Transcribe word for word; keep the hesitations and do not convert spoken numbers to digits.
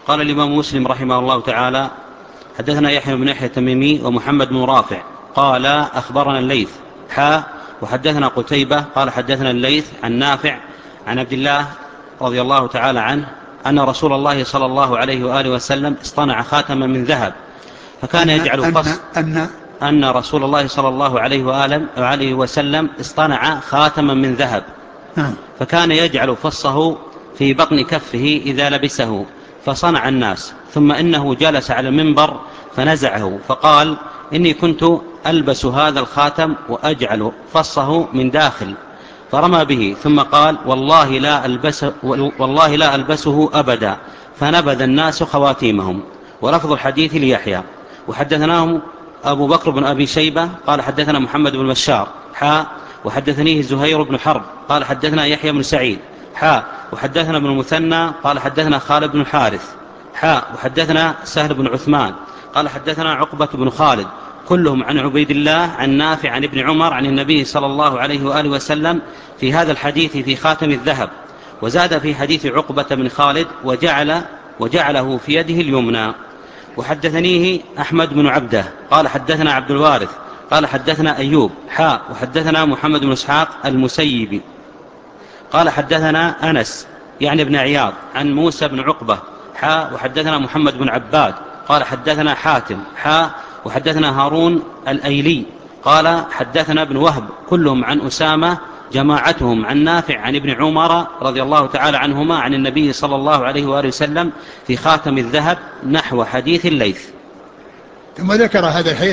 قال الإمام مسلم رحمه الله تعالى: حدثنا يحيى بن يحيى التميمي ومحمد بن رافع قال أخبرنا الليث حا وحدثنا قتيبة قال حدثنا الليث عن نافع عن عبد الله رضي الله تعالى عنه أن رسول الله صلى الله عليه وآله وسلم اصطنع خاتما من ذهب فكان أن يجعل أن فص أن أن رسول الله صلى الله عليه وآله وسلم اصطنع خاتما من ذهب فكان يجعل فصه في بطن كفه إذا لبسه فصنع الناس، ثم إنه جلس على المنبر فنزعه فقال: إني كنت ألبس هذا الخاتم وأجعل فصه من داخل، فرمى به ثم قال: والله لا ألبسه, والله لا ألبسه أبدا، فنبذ الناس خواتيمهم. ولفظ الحديث ليحيى. وحدثناهم أبو بكر بن أبي شيبة قال حدثنا محمد بن بشار حا وحدثنيه زهير بن حرب قال حدثنا يحيى بن سعيد حا وحدثنا ابن المثنى قال حدثنا خالد بن الحارث حا وحدثنا سهل بن عثمان قال حدثنا عقبة بن خالد كلهم عن عبيد الله عن نافع عن ابن عمر عن النبي صلى الله عليه وآله وسلم في هذا الحديث في خاتم الذهب. وزاد في حديث عقبة بن خالد وجعل وجعله في يده اليمنى. وحدثنيه أحمد بن عبده قال حدثنا عبد الوارث قال حدثنا أيوب حا وحدثنا محمد بن إسحاق المسيبي قال حدثنا أنس يعني ابن عياض عن موسى بن عقبة حا وحدثنا محمد بن عباد قال حدثنا حاتم حا وحدثنا هارون الأيلي قال حدثنا ابن وهب كلهم عن أسامة جماعتهم عن نافع عن ابن عمر رضي الله تعالى عنهما عن النبي صلى الله عليه وآله وسلم في خاتم الذهب نحو حديث الليث. ثم ذكر هذا الحديث